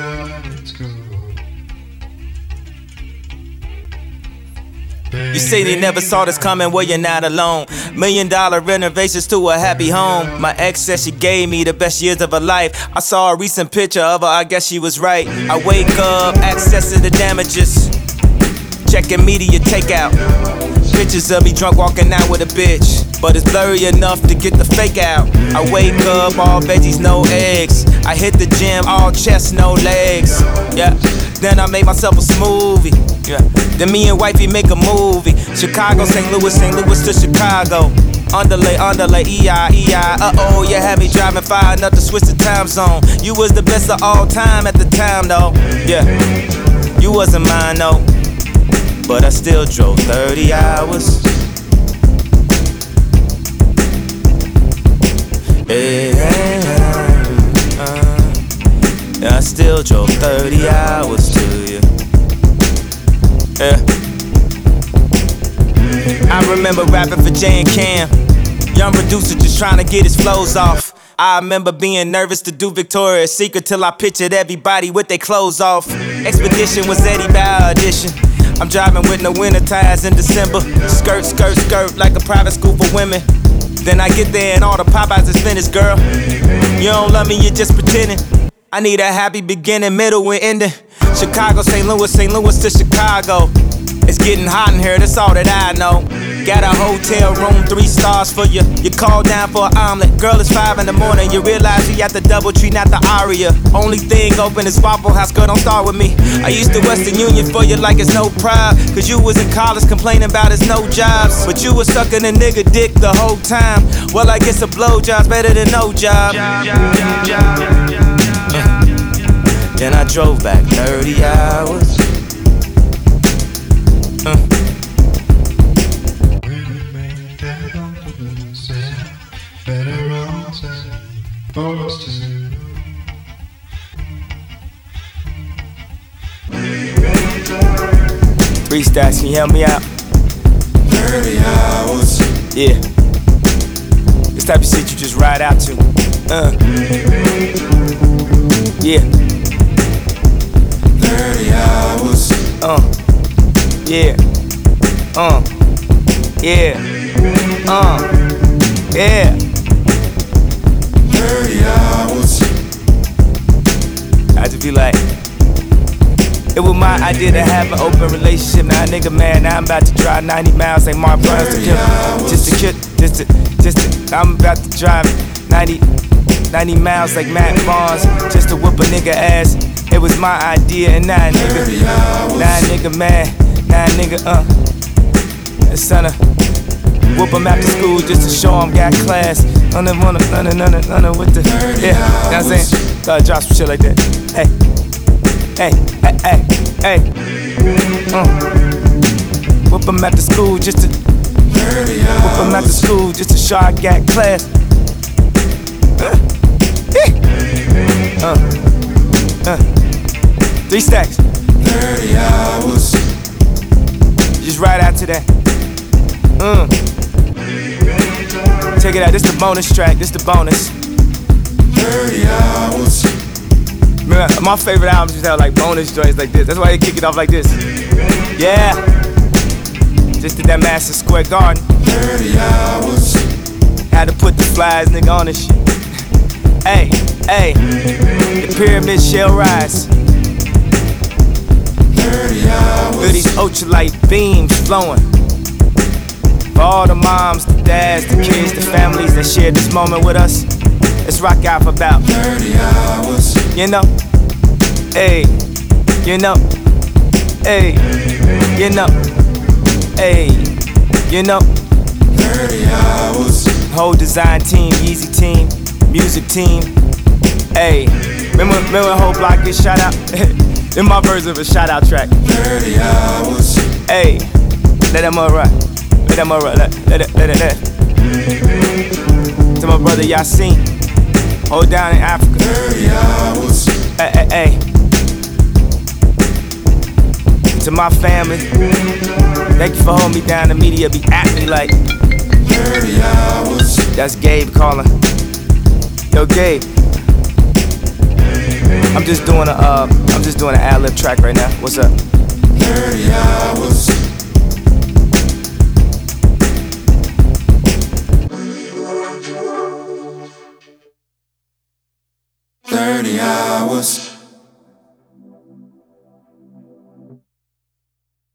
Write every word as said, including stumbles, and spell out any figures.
You say they never saw this coming, well you're not alone. Million dollar renovations to a happy home. My ex said she gave me the best years of her life. I saw a recent picture of her, I guess she was right. I wake up, accessing the damages, checking media takeout. Pictures of me drunk walking out with a bitch, but it's blurry enough to get the fake out. I wake up, all veggies, no eggs. I hit the gym, all chest, no legs. Yeah, then I made myself a smoothie. Yeah, then me and wifey make a movie. Chicago, Saint Louis, Saint Louis to Chicago. Underlay, underlay, E I, E I. Uh-oh, you had me driving far enough to switch the time zone. You was the best of all time at the time, though. Yeah, you wasn't mine, though, but I still drove thirty hours. Yeah, uh, yeah, I still drove thirty hours to you. Yeah. I remember rapping for Jay and Cam, young producer just trying to get his flows off. I remember being nervous to do Victoria's Secret till I pictured everybody with their clothes off. Expedition was Eddie by audition. I'm driving with no winter tires in December. Skirt, skirt, skirt like a private school for women. Then I get there and all the Popeyes is finished, girl. You don't love me, you're just pretending. I need a happy beginning, middle, and ending. Chicago, Saint Louis, Saint Louis to Chicago. It's getting hot in here, that's all that I know. Got a hotel room, three stars for you. You call down for an omelet. Girl, it's five in the morning. You realize you got the DoubleTree, not the Aria. Only thing open is Waffle House, girl, don't start with me. I used to Western Union for you like it's no pride. Cause you was in college complaining about it's no jobs. But you was sucking a nigga dick the whole time. Well, I guess a blowjob's better than no job. Then I drove back thirty hours. Uh. Three stacks, can you help me out? thirty hours. Yeah. This type of shit you just ride out to. Uh. Yeah. thirty hours. Uh. Yeah. Uh. Yeah. Uh. Yeah. thirty hours. I just be like, it was my idea to have an open relationship. Now, nigga, man, now I'm about to drive ninety miles like Mark Burns to kill. Just to kill, just to, just to, I'm about to drive ninety, ninety miles like Matt Barnes just to whoop a nigga ass. It was my idea, and now, nigga, now, nigga, man, now, nigga, uh, son of, whoop him after school just to show him got class. None of, none of, none of, none of, none of with the, yeah, you know what I'm saying? Gotta drop some shit like that. Hey, hey, hey, hey, hey. Uh. Whoop him after school just to, whoop him after school just to show I got class. Uh. Uh. Uh. Three stacks. thirty hours. Just ride out to that. Mm. Check it out, this the bonus track, this the bonus. thirty hours. Remember, my favorite albums just have like bonus joints like this. That's why they kick it off like this. Yeah. Just did that Madison Square Garden. thirty hours. Had to put the flies nigga on this shit. Hey, hey. The pyramid shall rise. thirty hours. Feel these ultralight beams flowing. For all the moms, the dads, the kids, the families that share this moment with us, let's rock out for about thirty hours. You know, hey, you know, hey, you know, hey, you know. thirty hours. Whole design team, Yeezy team, music team. Hey, remember, remember the whole block get shout out? In my version of a shout out track. thirty hours. Hey, let them all run. Let them all run. Let, let it, let it, let it. To my brother Yasin, hold down in Africa. thirty hours. Hey, hey, hey. To my family, thank you for holding me down. The media be at me like thirty hours. That's Gabe calling. Yo, Gabe. I'm just doing a, uh, I'm just doing an ad-lib track right now. What's up? thirty hours. thirty hours.